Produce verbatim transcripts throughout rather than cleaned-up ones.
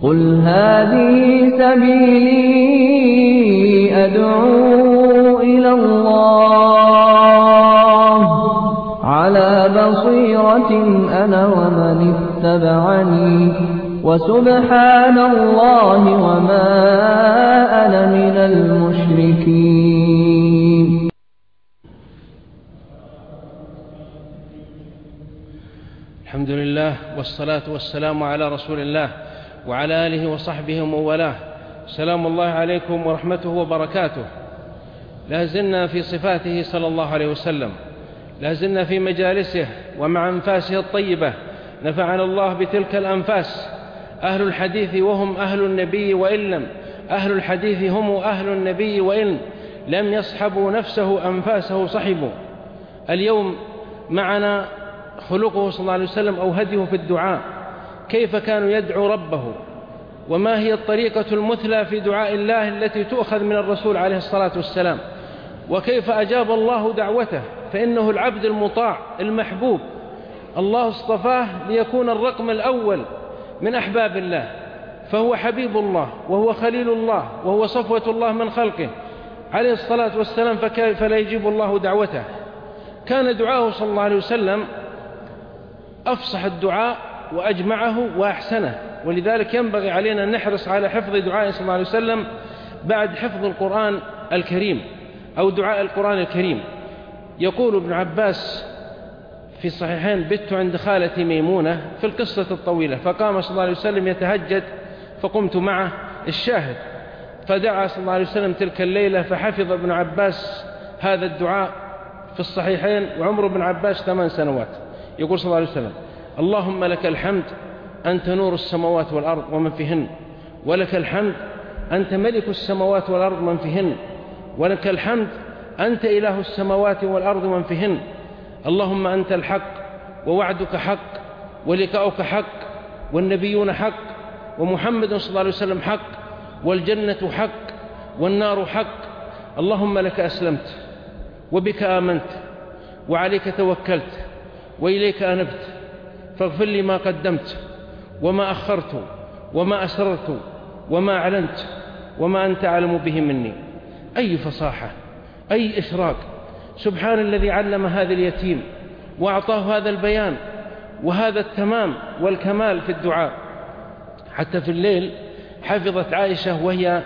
قل هذه سبيلي أدعو إلى الله على بصيرة أنا ومن اتبعني وسبحان الله وما أنا من المشركين. الحمد لله والصلاة والسلام على رسول الله وعلى آله وصحبه ومن والاه. سلام الله عليكم ورحمته وبركاته. لا زلنا في صفاته صلى الله عليه وسلم، لا زلنا في مجالسه ومع أنفاسه الطيبة، نفعنا الله بتلك الأنفاس. أهل الحديث وهم أهل النبي وإن لم أهل الحديث هم أهل النبي وإن لم يصحبوا نفسه أنفاسه صحبوا. اليوم معنا خلقه صلى الله عليه وسلم أو هديه في الدعاء، كيف كانوا يدعو ربه، وما هي الطريقة المثلى في دعاء الله التي تؤخذ من الرسول عليه الصلاة والسلام، وكيف أجاب الله دعوته، فإنه العبد المطاع المحبوب، الله اصطفاه ليكون الرقم الأول من أحباب الله، فهو حبيب الله وهو خليل الله وهو صفوة الله من خلقه عليه الصلاة والسلام، فكيف لا يجيب الله دعوته. كان دعاءه صلى الله عليه وسلم أفصح الدعاء وأجمعه وأحسنه، ولذلك ينبغي علينا أن نحرص على حفظ دعاء صلى الله عليه وسلم بعد حفظ القرآن الكريم أو دعاء القرآن الكريم. يقول ابن عباس في الصحيحين: بت عند خالتي ميمونة، في القصة الطويلة، فقام صلى الله عليه وسلم يتهجد فقمت معه، الشاهد، فدعا صلى الله عليه وسلم تلك الليلة، فحفظ ابن عباس هذا الدعاء في الصحيحين وعمر ابن عباس ثمان سنوات. يقول صلى الله عليه وسلم: اللهم لك الحمد أنت نور السماوات والأرض ومن فيهن، ولك الحمد أنت ملك السماوات والأرض ومن فيهن، ولك الحمد أنت إله السماوات والأرض ومن فيهن، اللهم أنت الحق ووعدك حق ولقاؤك حق والنبيون حق ومحمد صلى الله عليه وسلم حق والجنة حق والنار حق، اللهم لك أسلمت وبك آمنت وعليك توكلت وإليك أنبت، فاغفر لي ما قدمت وما أخرت وما أسررت وما أعلنت وما أنت أعلم به مني. أي فصاحة، أي إشراق! سبحان الذي علم هذا اليتيم وأعطاه هذا البيان وهذا التمام والكمال في الدعاء. حتى في الليل حفظت عائشة وهي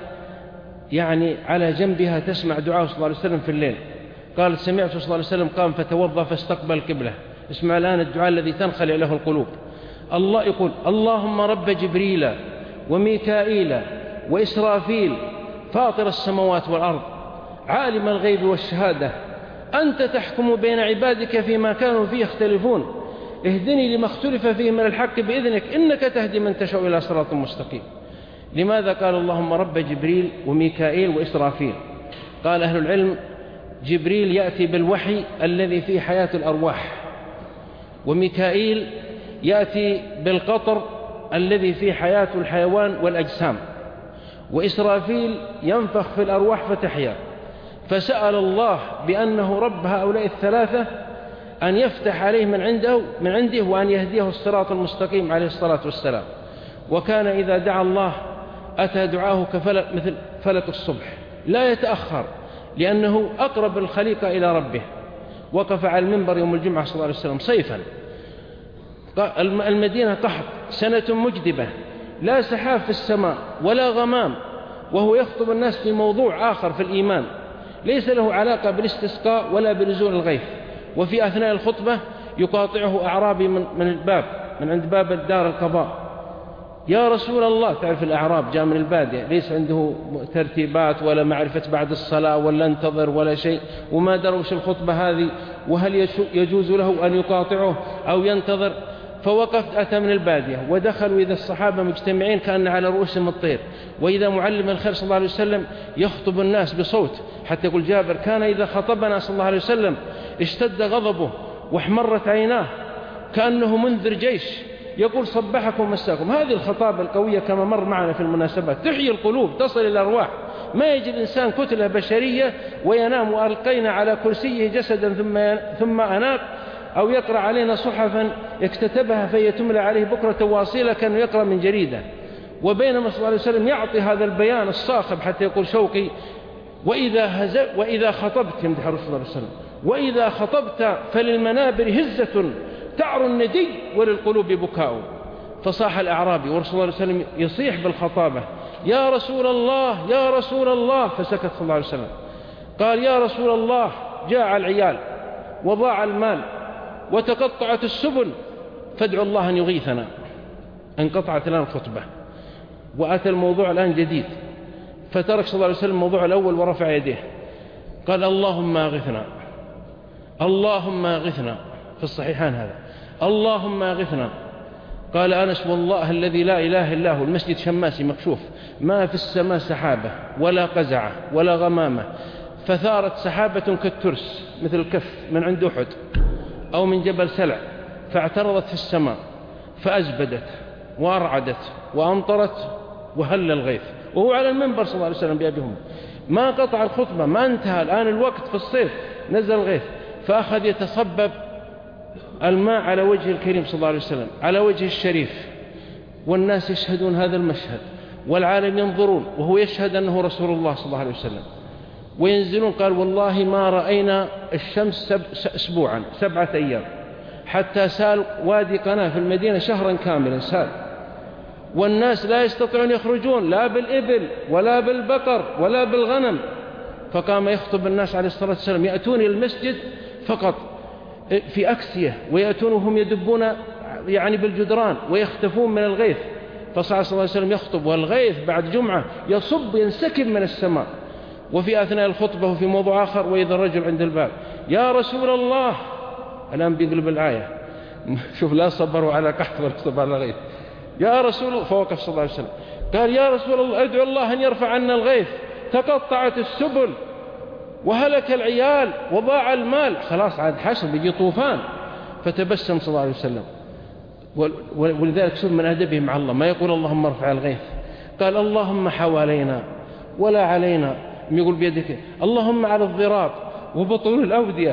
يعني على جنبها تسمع دعاء صلى الله عليه وسلم في الليل، قالت: سمعت صلى الله عليه وسلم قام فتوضأ فاستقبل القبلة. اسمع الآن الدعاء الذي تنخلع له القلوب. الله يقول: اللهم رب جبريل وميكائيل وإسرافيل فاطر السماوات والأرض عالم الغيب والشهادة أنت تحكم بين عبادك فيما كانوا فيه يختلفون اهدني لما اختلف فيه من الحق بإذنك إنك تهدي من تشاء إلى صراط مستقيم. لماذا قال اللهم رب جبريل وميكائيل وإسرافيل؟ قال أهل العلم: جبريل يأتي بالوحي الذي فيه حياة الأرواح، وميكائيل يأتي بالقطر الذي فيه حياة الحيوان والأجسام، وإسرافيل ينفخ في الأرواح فتحيا. فسأل الله بأنه رب هؤلاء الثلاثة أن يفتح عليه من عنده من عنده وأن يهديه الصراط المستقيم عليه الصلاة والسلام. وكان إذا دعا الله أتى دعاه كفلك مثل فلك الصبح لا يتأخر، لأنه أقرب الخليقة إلى ربه. وقف على المنبر يوم الجمعة صلى الله عليه وسلم صيفا، المدينة قحط، سنة مجدبة، لا سحاب في السماء ولا غمام، وهو يخطب الناس في موضوع آخر في الإيمان ليس له علاقة بالاستسقاء ولا بنزول الغيث. وفي أثناء الخطبة يقاطعه أعرابي من من الباب من عند باب الدار القضاء: يا رسول الله، تعرف الأعراب جاء من البادية ليس عنده ترتيبات ولا معرفة بعد الصلاة ولا انتظر ولا شيء، وما دروش الخطبة هذه، وهل يجوز له أن يقاطعه أو ينتظر؟ فوقف، أتى من البادية ودخلوا إذا الصحابة مجتمعين كأن على رؤوسهم الطير، وإذا معلم الخير صلى الله عليه وسلم يخطب الناس بصوت، حتى يقول جابر: كان إذا خطبنا صلى الله عليه وسلم اشتد غضبه واحمرت عيناه كأنه منذر جيش، يقول: صبحكم مساكم. هذه الخطابة القوية كما مر معنا في المناسبات تحيي القلوب، تصل إلى الأرواح. ما يجي الإنسان كتلة بشرية وينام وألقينا على كرسيه جسدا ثم ثم أناق، أو يقرأ علينا صحفا اكتتبها فهي تملى عليه بكرة واصيلة كأنه يقرأ من جريدة. وبينما صلى الله عليه وسلم يعطي هذا البيان الصاخب حتى يقول شوقي وإذا, هز... وإذا خطبت يمدح الرسول صلى الله عليه وسلم وإذا خطبت فللمنابر هزة تعر الندي وللقلوب بكاء. فصاح الأعرابي والرسول صلى الله عليه وسلم يصيح بالخطابة يا رسول الله يا رسول الله، فسكت صلى الله عليه وسلم. قال يا رسول الله جاع العيال وضاع المال وتقطعت السبل فادعوا الله أن يغيثنا. انقطعت الآن الخطبة وأتى الموضوع الآن جديد، فترك صلى الله عليه وسلم الموضوع الأول ورفع يديه قال اللهم أغثنا اللهم أغثنا، في الصحيحان هذا اللهم أغثنا. قال أنس والله الذي لا إله إلا هو المسجد شماسي مكشوف ما في السماء سحابة ولا قزعة ولا غمامة، فثارت سحابة كالترس مثل الكف من عند أحد أو من جبل سلع فاعترضت في السماء فأزبدت وأرعدت وأمطرت وهل الغيث، وهو على المنبر صلى الله عليه وسلم بأبيهم ما قطع الخطبة، ما انتهى الآن الوقت في الصيف نزل الغيث، فأخذ يتصبب الماء على وجه الكريم صلى الله عليه وسلم على وجه الشريف، والناس يشهدون هذا المشهد والعالم ينظرون وهو يشهد أنه رسول الله صلى الله عليه وسلم، وينزلون. قال والله ما رأينا الشمس سب أسبوعا سبعة أيام حتى سال وادي قناة في المدينة شهرا كاملا سال، والناس لا يستطيعون يخرجون لا بالإبل ولا بالبقر ولا بالغنم. فقام يخطب الناس عليه الصلاة والسلام يأتون المسجد فقط في أكسية ويأتون وهم يدبون يعني بالجدران ويختفون من الغيث. فصلى الله عليه وسلم يخطب والغيث بعد جمعة يصب ينسكب من السماء. وفي أثناء الخطبة وفي موضوع آخر وإذا الرجل عند الباب يا رسول الله، الآن بيقلب الآية شوف لا صبروا على قحط ولا صبروا على غيث، يا رسول الله، فوقف صلى الله عليه وسلم قال يا رسول الله ادعو الله أن يرفع عنا الغيث، تقطعت السبل وهلك العيال وضاع المال، خلاص عاد حشر بيجي طوفان. فتبسم صلى الله عليه وسلم، ولذلك سب من أدبه مع الله ما يقول اللهم ارفع الغيث، قال اللهم حوالينا ولا علينا، يقول بيدك اللهم على الضراب وبطون الأودية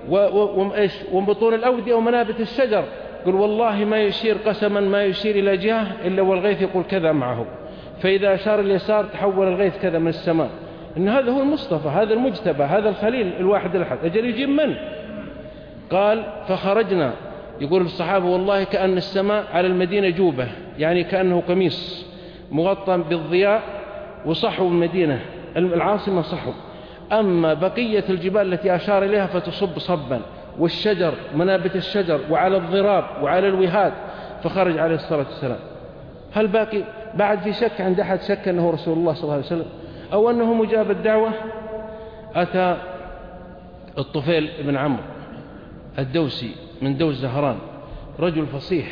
وبطون الأودية ومنابت الشجر. قل والله ما يشير قسما ما يشير إلى جهة إلا والغيث يقول كذا معه، فإذا أشار اليسار تحول الغيث كذا من السماء. إن هذا هو المصطفى، هذا المجتبى، هذا الخليل الواحد الأحد، أجل يجيب من؟ قال فخرجنا، يقول الصحابة والله كأن السماء على المدينة جوبة، يعني كأنه قميص مغطى بالضياء، وصحوا المدينة العاصمة صحوا. أما بقية الجبال التي أشار إليها فتصب صبا، والشجر منابت الشجر وعلى الضراب وعلى الوهاد. فخرج عليه الصلاة والسلام. هل باقي بعد في شك عند أحد شك أنه رسول الله صلى الله عليه وسلم أو أنه مجاب الدعوة؟ أتى الطفيل بن عمرو الدوسي من دوس زهران، رجل فصيح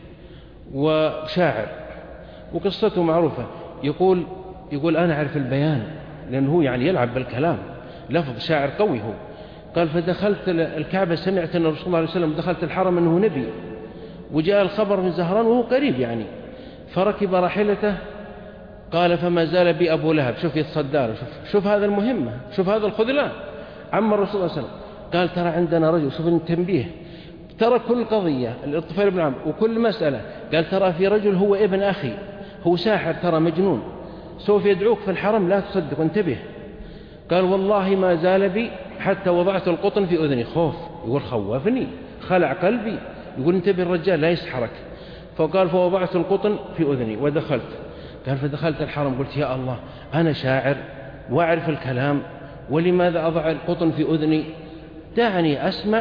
وشاعر وقصته معروفة، يقول يقول أنا أعرف البيان لأنه يعني يلعب بالكلام، لفظ شاعر قوي هو. قال فدخلت الكعبة سمعت أن الرسول صلى الله عليه وسلم دخلت الحرم أنه نبي، وجاء الخبر من زهران وهو قريب يعني، فركب راحلته. قال فما زال بي أبو لهب، شوف يتصدى، شوف, شوف هذا المهمة، شوف هذا الخذلان عم الرسول صلى الله عليه وسلم. قال ترى عندنا رجل، شوف التنبيه، ترى كل قضية الطفيل بن عمرو وكل مسألة، قال ترى في رجل هو ابن أخي هو ساحر ترى مجنون سوف يدعوك في الحرم لا تصدق انتبه. قال والله ما زال بي حتى وضعت القطن في أذني، خوف، يقول خوفني خلع قلبي، يقول انتبه الرجال لا يسحرك. فقال فوضعت القطن في أذني ودخلت. قال فدخلت الحرم قلت يا الله أنا شاعر وأعرف الكلام ولماذا أضع القطن في أذني؟ دعني أسمع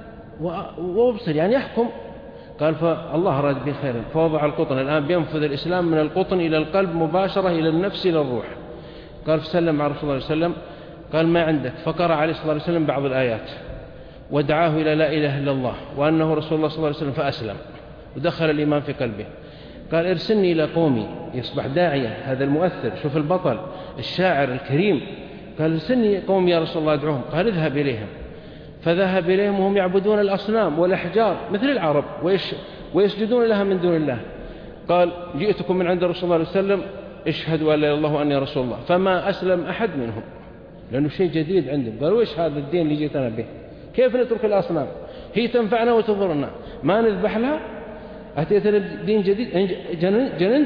وأبصر يعني أحكم. قال فالله أراد بي خيرا، فوضع القطن، الآن بينفذ الإسلام من القطن إلى القلب مباشرة إلى النفس إلى الروح. قال فسلم على رسول الله صلى الله عليه وسلم، قال ما عندك؟ فقرأ عليه الصلاة والسلام بعض الآيات ودعاه إلى لا إله إلا الله وأنه رسول الله صلى الله عليه وسلم، فأسلم ودخل الإيمان في قلبه. قال ارسلني إلى قومي، يصبح داعية، هذا المؤثر، شوف البطل الشاعر الكريم. قال ارسلني قومي يا رسول الله أدعوهم. قال اذهب إليهم. فذهب إليهم وهم يعبدون الأصنام والأحجار مثل العرب ويسجدون لها من دون الله. قال جئتكم من عند رسول الله صلى الله عليه وسلم اشهدوا أن لا إله إلا الله وأني رسول الله. فما أسلم أحد منهم لأنه شيء جديد عندهم. قالوا إيش هذا الدين اللي جئتنا به؟ كيف نترك الأصنام؟ هي تنفعنا وتضرنا، ما نذبح لها؟ أتيتنا بدين جديد؟ جننت؟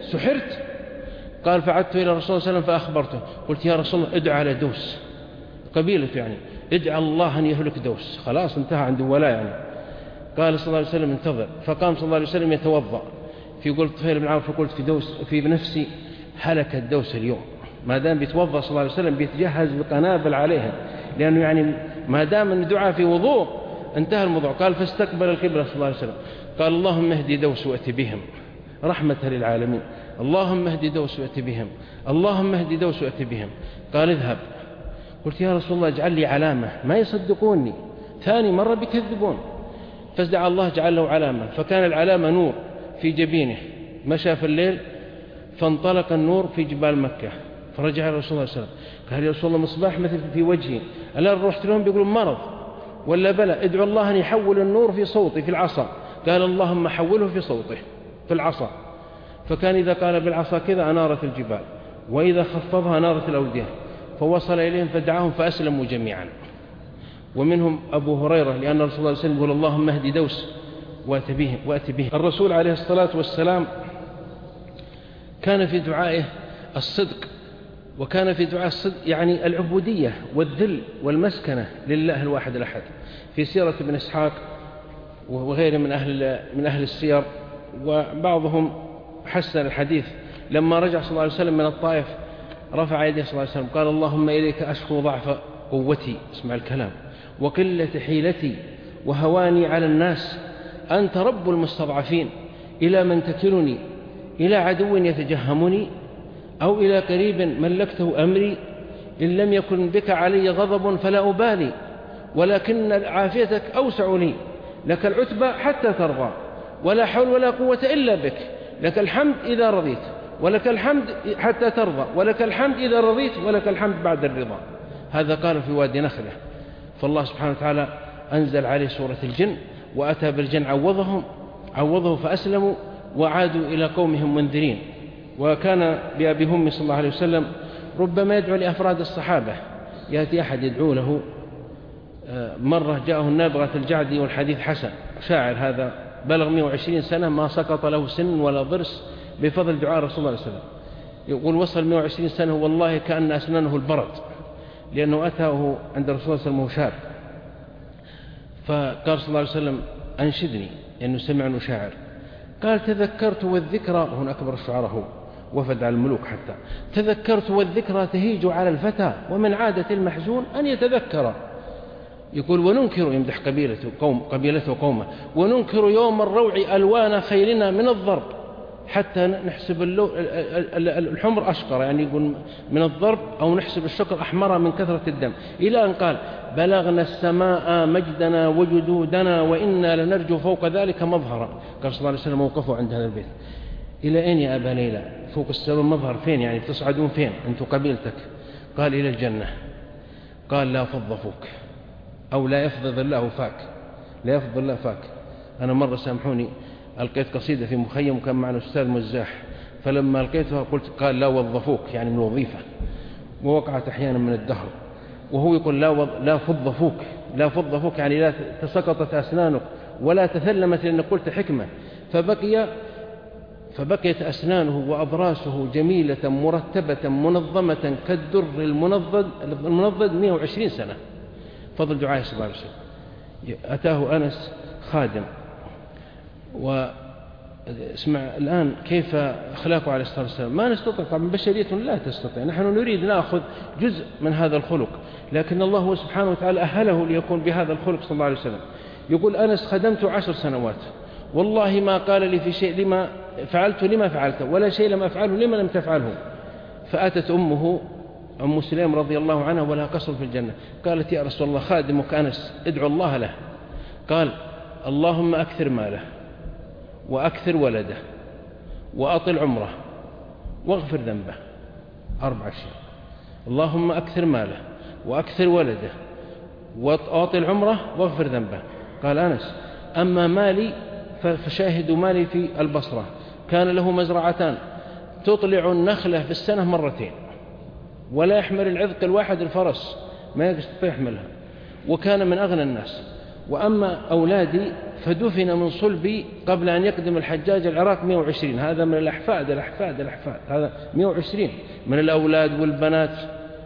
سحرت؟ قال فعدت إلى الرسول صلى الله عليه وسلم فأخبرته، قلت يا رسول الله ادعى على دوس قبيلته، يعني ادعى الله أن يهلك دوس، خلاص انتهى عنده ولا يعني. قال صلى الله عليه وسلم انتظر، فقام صلى الله عليه وسلم يتوضأ. في قلت طفيل بن عمرو فقلت في دوس في نفسي هلك الدوس اليوم، ما دام بيتوضأ صلى الله عليه وسلم بيتجهز بقنابل عليها، لأنه يعني ما دام الدعاء في وضوء انتهى الموضوع. قال فاستقبل القبلة صلى الله عليه وسلم، قال اللهم اهدي دوس وأت بهم رحمة للعالمين، اللهم اهدي دوس وأت بهم، اللهم اهدي دوس وأت بهم. قال اذهب. قلت يا رسول الله اجعل لي علامة، ما يصدقوني، ثاني مرة بيكذبون. فدعا الله جعل له علامة، فكان العلامة نور في جبينه، مشى في الليل فانطلق النور في جبال مكة، فرجع الرسول صلى الله عليه وسلم قال يا رسول الله مصباح مثل في وجهي، ألا رحت لهم بيقولون مرض ولا بلى؟ ادعو الله أن يحول النور في صوتي في العصا. قال اللهم حوله في صوته في العصا. فكان إذا قال بالعصا كذا أنارت الجبال، وإذا خفضها أنارت الأودية، فوصل إليهم فدعاهم فأسلموا جميعا، ومنهم أبو هريرة، لأن الرسول صلى الله عليه وسلم يقول اللهم اهدي دوس وأت بهم وأت بهم. الرسول عليه الصلاة والسلام كان في دعائه الصدق، وكان في دعاء الصدق يعني العبودية والذل والمسكنة لله الواحد الأحد. في سيرة ابن إسحاق وغيره من أهل من أهل السير، وبعضهم حسن الحديث، لما رجع صلى الله عليه وسلم من الطائف رفع يديه صلى الله عليه وسلم قال اللهم إليك أشكو ضعف قوتي، اسمع الكلام، وقلة حيلتي وهواني على الناس، أنت رب المستضعفين، إلى من تكلني؟ إلى عدو يتجهمني أو إلى قريب ملكته أمري؟ إن لم يكن بك علي غضب فلا أبالي، ولكن عافيتك أوسع لي، لك العتبى حتى ترضى، ولا حول ولا قوة إلا بك، لك الحمد إذا رضيت ولك الحمد حتى ترضى، ولك الحمد إذا رضيت ولك الحمد بعد الرضا. هذا قال في وادي نخلة. فالله سبحانه وتعالى أنزل عليه سورة الجن، وأتى بالجن عوضهم عوضه فأسلموا وعادوا إلى قومهم منذرين. وكان بأبي هم صلى الله عليه وسلم ربما يدعو لأفراد الصحابة، يأتي أحد يدعو له. مرة جاءه النابغة الجعدي والحديث حسن، شاعر هذا بلغ مئة وعشرين سنة ما سقط له سن ولا ضرس بفضل دعاء رسول الله صلى الله عليه وسلم. يقول وصل مئة وعشرين سنة والله كأن أسنانه البرد، لأنه أتاه عند رسول الله صلى الله عليه وسلم شاب، فقال صلى الله عليه وسلم أنشدني، لأنه سمع أنه شاعر. قال تذكرت والذكرى، هنا أكبر الشعراء هو وفد على الملوك حتى، تذكرت والذكرى تهيج على الفتى، ومن عادة المحزون أن يتذكر. يقول وننكر، يمدح قبيلته قوم قبيلته وقومه، وننكر يوم الروع ألوان خيلنا من الضرب، حتى نحسب الحمر أشقر، يعني يقول من الضرب، أو نحسب الشقر أحمر من كثرة الدم، إلى أن قال بلغنا السماء مجدنا وجدودنا وإنا لنرجو فوق ذلك مظهرا. قال صلى الله عليه وسلم موقفوا عند هذا البيت، إلى أين يا أبا ليلى؟ فوق السماء مظهر فين؟ يعني تصعدون فين أنتم قبيلتك؟ قال إلى الجنة. قال لا فض فوك، أو لا يفضض الله فاك، لا يفضض الله فاك. أنا مرة سامحوني ألقيت قصيدة في مخيم وكان معنا أستاذ مزاح، فلما ألقيتها قلت قال لا وظفوك، يعني من وظيفة، ووقعت أحيانا من الدهر، وهو يقول لا وض... لا فض فوك، لا فض فوك يعني لا تسقطت أسنانك ولا تثلمت، لأن قلت حكمة، فبقي فبقيت أسنانه وأضراسه جميلة مرتبة منظمة كالدر المنضد المنضد مئة وعشرين سنة، فضل دعاء صلى الله عليه وسلم. أتاه أنس خادم، واسمع الآن كيف أخلاقه عليه الصلاة والسلام. ما نستطيع طبعا، بشرية لا تستطيع، نحن نريد نأخذ جزء من هذا الخلق، لكن الله سبحانه وتعالى أهله ليكون بهذا الخلق صلى الله عليه وسلم. يقول أنس خدمت عشر سنوات، والله ما قال لي في شيء لما فعلت لما فعلته، ولا شيء لم أفعله لما لم تفعله. فأتت أمه أم سليم رضي الله عنها ولها قصر في الجنة، قالت يا رسول الله خادمك أنس ادعو الله له. قال اللهم أكثر ماله وأكثر ولده وأطل عمره واغفر ذنبه. أربع أشياء: اللهم أكثر ماله وأكثر ولده وأطل عمره واغفر ذنبه. قال أنس أما مالي فشاهد مالي في البصرة، كان له مزرعتان تطلع النخلة في السنة مرتين، ولا يحمل العذق الواحد الفرس، ما يستطيع يحملها، وكان من أغنى الناس، وأما أولادي فدفن من صلبي قبل أن يقدم الحجاج العراق مئة وعشرين. هذا من الأحفاد الأحفاد الأحفاد هذا مئة وعشرين من الأولاد والبنات،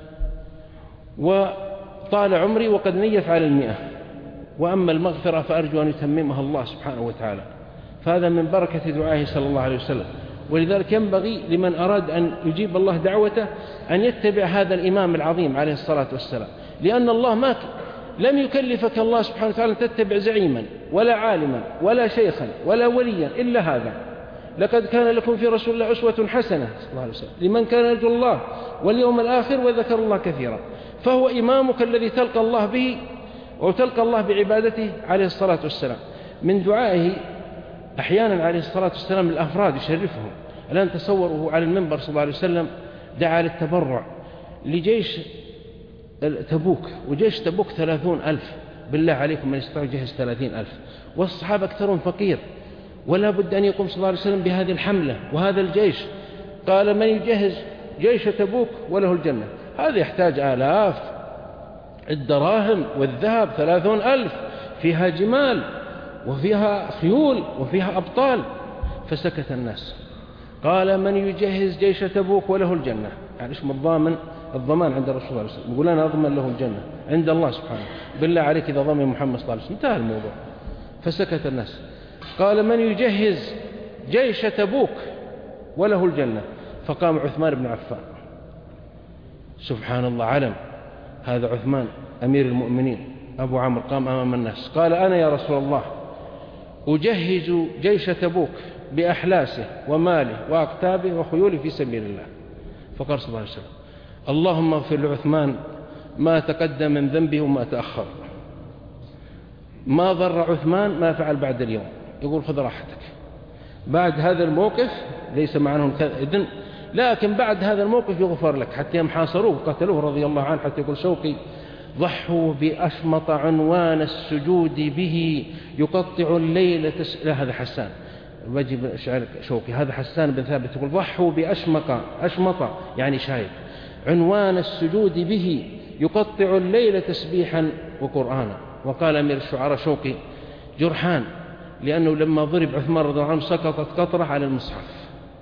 وطال عمري وقد نيف على المئة. وأما المغفرة فأرجو أن يتممها الله سبحانه وتعالى. فهذا من بركة دعائه صلى الله عليه وسلم. ولذلك ينبغي لمن أراد أن يجيب الله دعوته أن يتبع هذا الإمام العظيم عليه الصلاة والسلام، لأن الله ما لم يكلفك الله سبحانه وتعالى أن تتبع زعيما ولا عالما ولا شيخا ولا وليا إلا هذا. لقد كان لكم في رسول الله أسوة حسنة صلى الله عليه وسلم لمن كان يرجو الله واليوم الآخر وذكر الله كثيرا. فهو إمامك الذي تلقى الله به وتلقى الله بعبادته عليه الصلاة والسلام. من دعائه أحيانا عليه الصلاة والسلام الأفراد يشرفهم. الآن تصوره على المنبر صلى الله عليه وسلم دعا للتبرع لجيش تبوك، وجيش تبوك ثلاثون ألف. بالله عليكم من يستطيع يجهز ثلاثين ألف، والصحابة أكثرهم فقير، ولا بد أن يقوم صلى الله عليه وسلم بهذه الحملة وهذا الجيش. قال من يجهز جيش تبوك وله الجنة. هذا يحتاج آلاف الدراهم والذهب، ثلاثون ألف فيها جمال وفيها خيول وفيها أبطال. فسكت الناس. قال من يجهز جيش تبوك وله الجنة. يعني اسم الضامن الضمان عند الرسول صلى الله عليه وسلم، يقول أنا أضمن له الجنة عند الله سبحانه. بالله عليك إذا ضمن محمد صلى الله عليه وسلم انتهى الموضوع. فسكت الناس. قال من يجهز جيش تبوك وله الجنة. فقام عثمان بن عفان. سبحان الله، علم هذا عثمان أمير المؤمنين أبو عمرو، قام أمام الناس قال أنا يا رسول الله أجهز جيش تبوك بأحلاسه وماله وأقتابه وخيوله في سبيل الله. فقال صلى الله عليه وسلم اللهم اغفر لعثمان ما تقدم من ذنبه وما تأخر. ما ضر عثمان ما فعل بعد اليوم. يقول خذ راحتك بعد هذا الموقف، ليس معناه إذن، لكن بعد هذا الموقف يغفر لك. حتى يوم حاصروه وقتلوه رضي الله عنه، حتى يقول شوقي ضحوا بأشمط عنوان السجود به يقطع الليل تس... لا هذا حسان واجب شعر شوقي، هذا حسان بن ثابت يقول ضحوا بأشمق أشمط يعني شايب عنوان السجود به يقطع الليل تسبيحا وقرآنا. وقال أمير الشعراء شوقي جرحان، لأنه لما ضرب عثمان رضي الله عنه سقطت قطرة على المصحف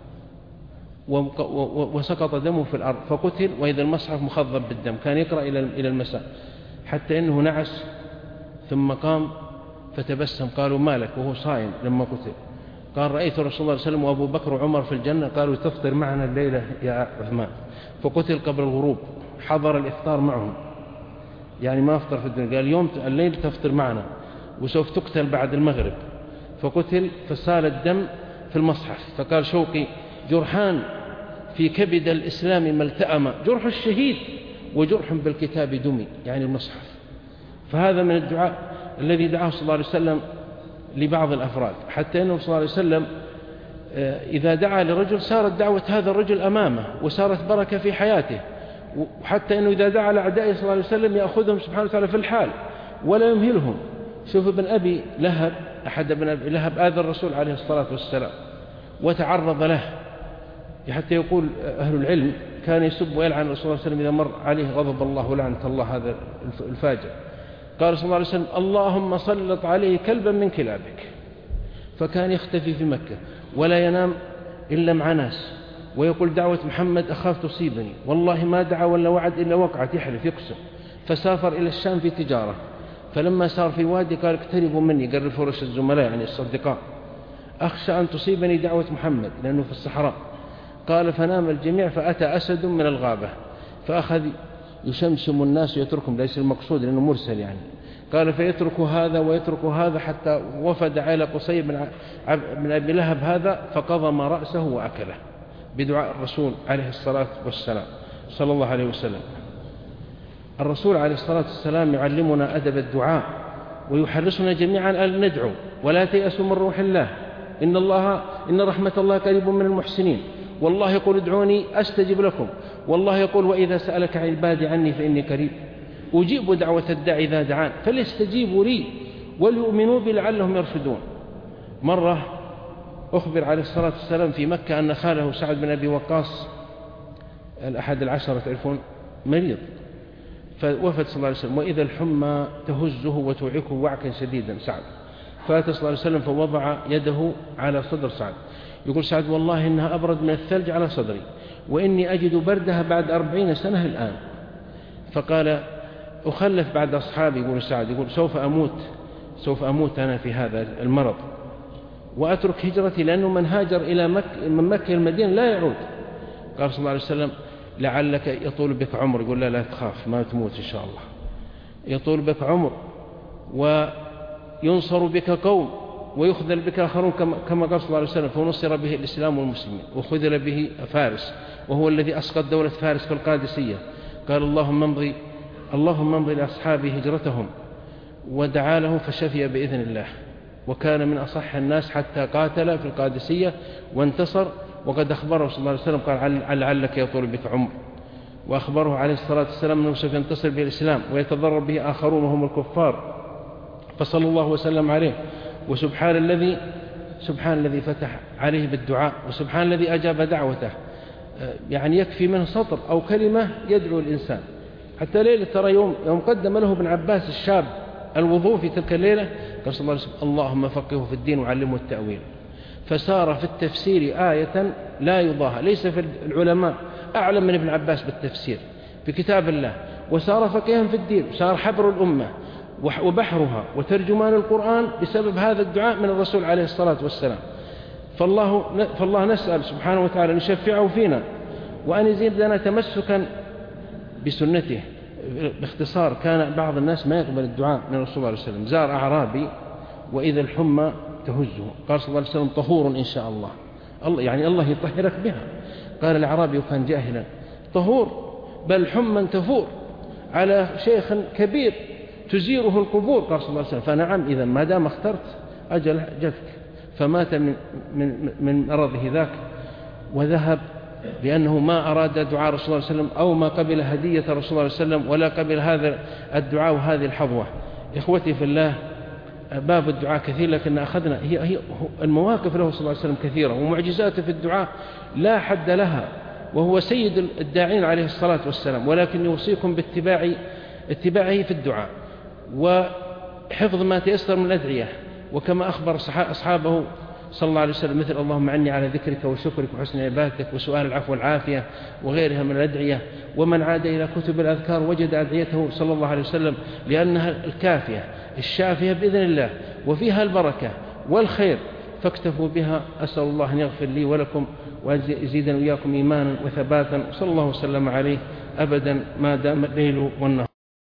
وسقط دمه في الأرض فقتل، وإذا المصحف مخضب بالدم كان يقرأ إلى المساء، حتى أنه نعس ثم قام فتبسم. قالوا مالك وهو صائم لما قتل؟ قال رأيت رسول الله صلى الله عليه وسلم وأبو بكر وعمر في الجنة. قالوا تفطر معنا الليلة يا عثمان. فقتل قبل الغروب، حضر الإفطار معهم، يعني ما أفطر في الدنيا. قال يوم الليل تفطر معنا وسوف تقتل بعد المغرب. فقتل فسال الدم في المصحف. فقال شوقي جرحان في كبد الإسلام ما التأم، جرح الشهيد وجرح بالكتاب دمي، يعني المصحف. فهذا من الدعاء الذي دعاه صلى الله عليه وسلم لبعض الأفراد، حتى أنه صلى الله عليه وسلم إذا دعا لرجل صارت دعوة هذا الرجل أمامه وصارت بركة في حياته، وحتى أنه إذا دعا لأعدائه صلى الله عليه وسلم يأخذهم سبحانه وتعالى في الحال ولا يمهلهم. شوف ابن أبي لهب، أحد ابن أبي لهب آذى الرسول عليه الصلاة والسلام وتعرض له، حتى يقول أهل العلم كان يسب ويلعن الرسول صلى الله عليه وسلم إذا مر عليه غضب الله ولعنة الله هذا الفاجر. قال صلى الله عليه وسلم اللهم سلط عليه كلبا من كلابك. فكان يختفي في مكة ولا ينام إلا مع ناس، ويقول دعوة محمد أخاف تصيبني، والله ما دعا ولا وعد إلا وقعت، يحلف يقسم. فسافر إلى الشام في تجارة، فلما سار في وادي قال اقتربوا مني، قرب فرش الزملاء يعني الصدقاء، أخشى أن تصيبني دعوة محمد لأنه في الصحراء. قال فنام الجميع، فأتى أسد من الغابة فأخذ يشمشم الناس ويتركهم، ليس المقصود لأنه مرسل يعني. قال فيترك هذا ويترك هذا حتى وفد على قصي بن أبي لهب هذا فقضم رأسه وأكله بدعاء الرسول عليه الصلاة والسلام صلى الله عليه وسلم. الرسول عليه الصلاة والسلام يعلمنا أدب الدعاء ويحرصنا جميعا أن ندعو ولا تيأسوا من روح الله، إن الله إن رحمة الله قريب من المحسنين. والله يقول ادعوني أستجب لكم، والله يقول وإذا سألك عبادي عني فإني قريب أجيب دعوة الداعي إذا دعان فليستجيبوا لي وليؤمنوا بي لعلهم يرشدون. مرة أخبر عليه الصلاة والسلام في مكة أن خاله سعد بن أبي وقاص الأحد العشرة تعرفون مريض، فوفد صلى الله عليه وسلم وإذا الحمى تهزه وتوعكه وعكا شديدا سعد، فأتى صلى الله عليه وسلم فوضع يده على صدر سعد. يقول سعد والله إنها أبرد من الثلج على صدري وإني أجد بردها بعد أربعين سنة الآن. فقال أخلف بعد أصحابي، يقول سعد، يقول سوف أموت سوف أموت أنا في هذا المرض وأترك هجرتي، لأنه من هاجر إلى مكة من مكة المدينة لا يعود. قال صلى الله عليه وسلم لعلك يطول بك عمر، يقول لا لا تخاف ما تموت إن شاء الله، يطول بك عمر وينصر بك قوم ويخذل بك آخرون كما قال صلى الله عليه وسلم، فنصر به الإسلام والمسلمين وخذل به فارس، وهو الذي أسقط دولة فارس في القادسية. قال اللهم امضي اللهم امضي لأصحابي هجرتهم، ودعا لهم فشفي بإذن الله، وكان من أصح الناس حتى قاتل في القادسية وانتصر. وقد أخبره صلى الله عليه وسلم قال لعلك يطول بك عمر، وأخبره عليه الصلاة والسلام أنه سوف ينتصر به الإسلام ويتضرر به آخرون وهم الكفار، فصلى الله وسلم عليه. وسبحان الذي سبحان الذي فتح عليه بالدعاء، وسبحان الذي أجاب دعوته. يعني يكفي منه سطر أو كلمة يدعو الإنسان. حتى ليلة ترى يوم يوم قدم له ابن عباس الشاب الوضوء في تلك الليلة، قال صلى الله عليه وسلم اللهم فقهه في الدين وعلمه التأويل، فسار في التفسير آية لا يضاهى، ليس في العلماء أعلم من ابن عباس بالتفسير في كتاب الله، وسار فقيها في الدين، صار حبر الأمة وبحرها وترجمان القرآن بسبب هذا الدعاء من الرسول عليه الصلاة والسلام. فالله, فالله نسأل سبحانه وتعالى أن يشفعه فينا وأن يزيدنا تمسكا بسنته. باختصار كان بعض الناس ما يقبل الدعاء من الرسول صلى الله عليه وسلم. زار أعرابي وإذا الحمى تهزه، قال صلى الله عليه وسلم طهور إن شاء الله، الله يعني الله يطهرك بها. قال الأعرابي وكان جاهلا طهور بل حمى تفور على شيخ كبير تزيره القبور. قال صلى الله عليه وسلم فنعم إذا ما دام اخترت أجل جفك. فمات من, من, من مرضه ذاك وذهب، لأنه ما أراد دعاء رسول الله صلى الله عليه وسلم أو ما قبل هدية رسول الله صلى الله عليه وسلم ولا قبل هذا الدعاء وهذه الحظوة. إخوتي في الله، باب الدعاء كثير، لكن أخذنا هي, هي المواقف له صلى الله عليه وسلم كثيرة، ومعجزاته في الدعاء لا حد لها، وهو سيد الداعين عليه الصلاة والسلام. ولكن يوصيكم باتباع اتباعه في الدعاء وحفظ ما تيسر من الأدعية، وكما أخبر أصحابه صلى الله عليه وسلم مثل اللهم عني على ذكرك وشكرك وحسن عبادتك وسؤال العفو والعافية وغيرها من الأدعية. ومن عاد إلى كتب الأذكار وجد أدعيته صلى الله عليه وسلم، لأنها الكافية الشافية بإذن الله وفيها البركة والخير، فاكتفوا بها. أسأل الله أن يغفر لي ولكم وأن يزيدنا وإياكم إيمانا وثباتا. صلى الله وسلم عليه أبدا ما دام الليل والنهار.